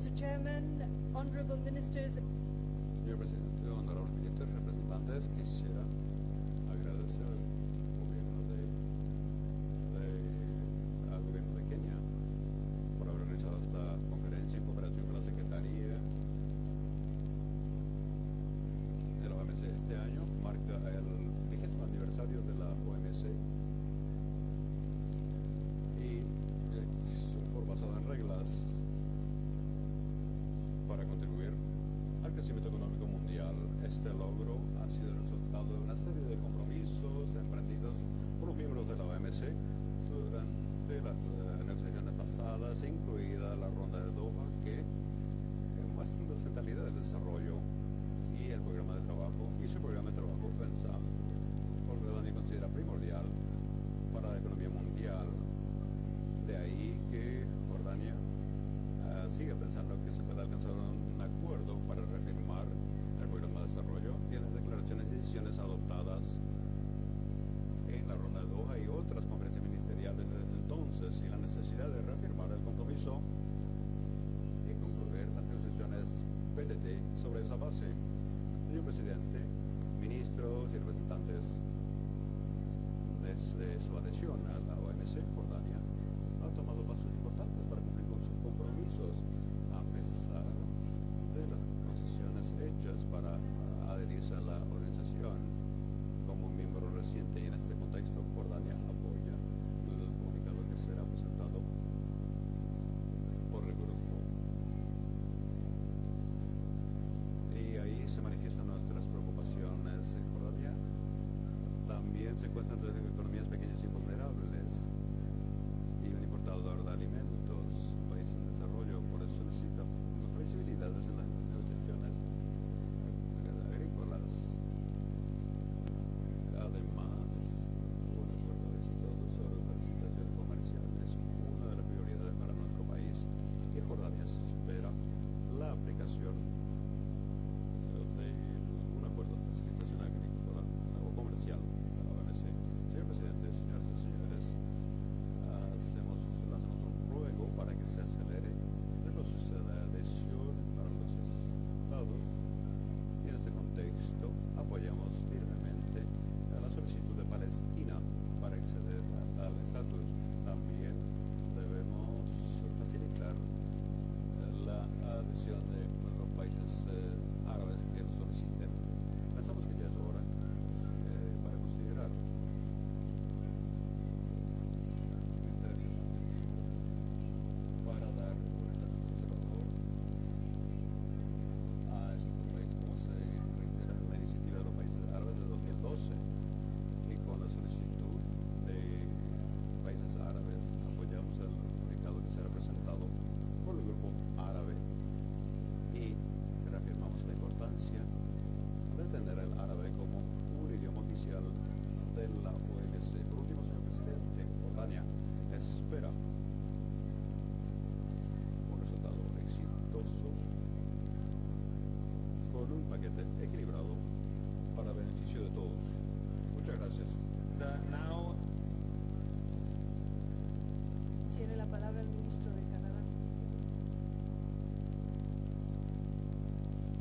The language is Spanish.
Mr. Chairman, honorable ministers. Señor presidente, honorables ministros, representantes, quisiera agradecer al gobierno de Kenia por haber organizado esta conferencia en cooperación con la Secretaría de la OMC. Este año marca el 20º aniversario de la OMC y es un foro basado en reglas para contribuir al crecimiento económico mundial. Este logro ha sido el resultado de una serie de compromisos emprendidos por los miembros de la OMC durante las negociaciones pasadas, incluida la ronda de Doha, que muestra la centralidad del desarrollo y el programa de trabajo, y su programa de trabajo pensado por Jordania considera primordial para la economía mundial. De ahí que Jordania sigue pensando que se puede alcanzar un acuerdo para reafirmar el programa de desarrollo y las declaraciones y decisiones adoptadas en la ronda de Doha y otras conferencias ministeriales desde entonces, y la necesidad de reafirmar el compromiso y concluir las negociaciones PTT sobre esa base. Señor presidente, ministros y representantes, desde su adhesión a la OMC, Jordania